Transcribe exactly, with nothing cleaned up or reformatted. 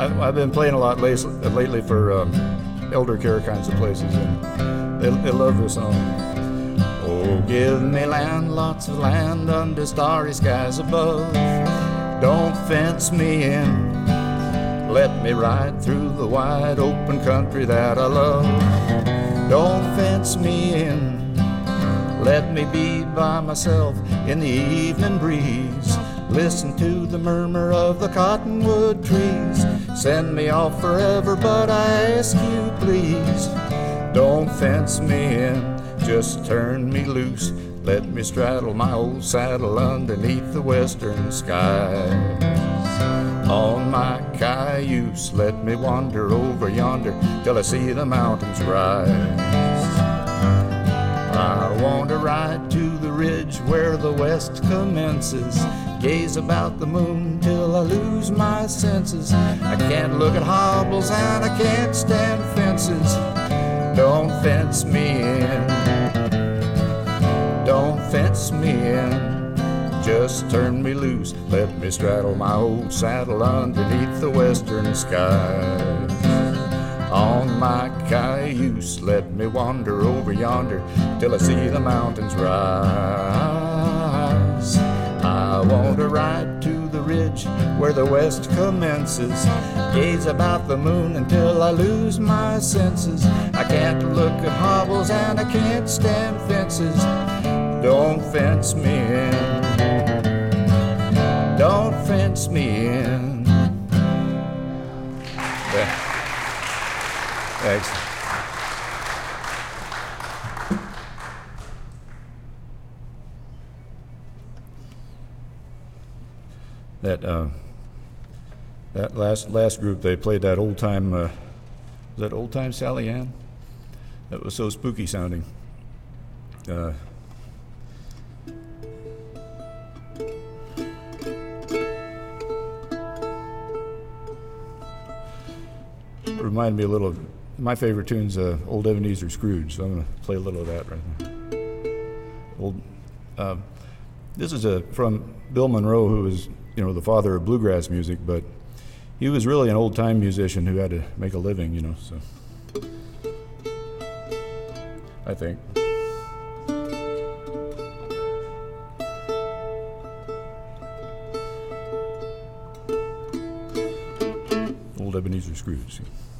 I, I've been playing a lot lately, lately for um, elder care kinds of places, and they, they love this song. Oh, give me land, lots of land under starry skies above. Don't fence me in. Let me ride through the wide open country that I love. Don't fence me in. Let me be by myself in the evening breeze. Listen to the murmur of the cottonwood trees. Send me off forever, but I ask you please, don't fence me in, just turn me loose. Let me straddle my old saddle underneath the western skies. On my cayuse, let me wander over yonder till I see the mountains rise. I want to ride to the ridge where the west commences, gaze about the moon till I lose my senses. I can't look at hobbles and I can't stand fences. Don't fence me in. Don't fence me in. Just turn me loose. Let me straddle my old saddle underneath the western skies. On my cayuse, let me wander over yonder till I see the mountains rise. I want to ride to the ridge where the west commences, gaze about the moon until I lose my senses. I can't look at hobbles and I can't stand fences. Don't fence me in. Don't fence me in. Yeah. Thanks. That uh, that last last group, they played that old time. Uh, was that old time Sally Ann? That was so spooky sounding. Uh, reminded me a little of my favorite tune's uh, Old Ebenezer Scrooge, so I'm going to play a little of that right now. Old, uh, this is a, from Bill Monroe, who was, you know, the father of bluegrass music, but he was really an old-time musician who had to make a living, you know, so I think. Old Ebenezer Scrooge.